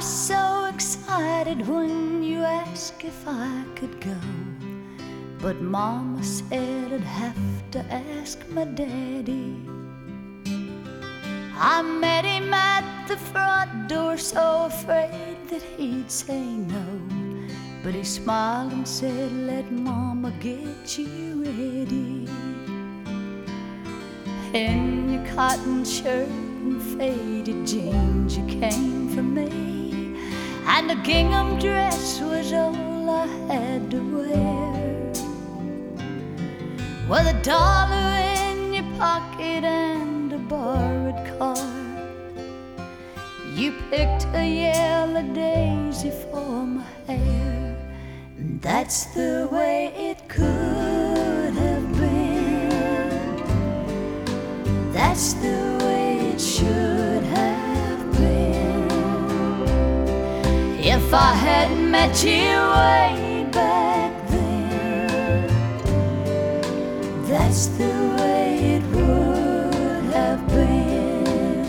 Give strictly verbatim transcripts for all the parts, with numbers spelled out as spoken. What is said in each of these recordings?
was so excited when you asked if I could go, but Mama said I'd have to ask my daddy. I met him at the front door, so afraid that he'd say no, but he smiled and said, let Mama get you ready. In your cotton shirt and faded jeans you came for me, and a gingham dress was all I had to wear. With a dollar in your pocket and a borrowed car, you picked a yellow daisy for my hair. And that's the way it could have been. That's the way it should have been. If I had met you way back then, that's the way it would have been.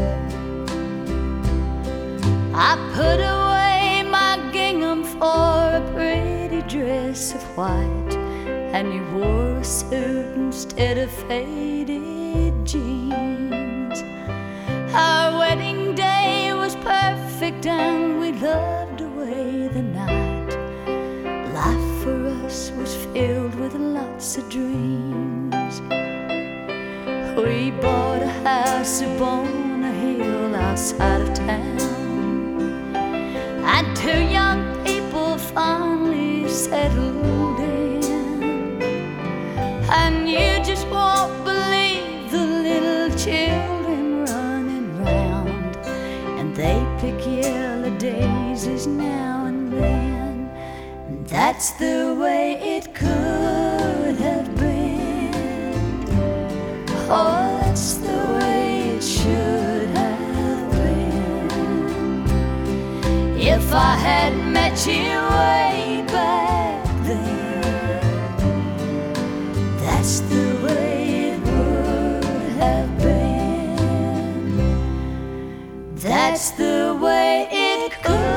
I put away my gingham for a pretty dress of white, and you wore a suit instead of faded jeans. Our wedding day was perfect and we loved away the night. Life for us was filled with lots of dreams. We bought a house upon a hill outside of town, and two young people finally settled in. And you just won't believe the little children running round, and they pick yellow daisies now and then. And that's the way it could have been. Oh, that's the way it should have been. If I had met you way back then, that's the way it would have been. That's the way it could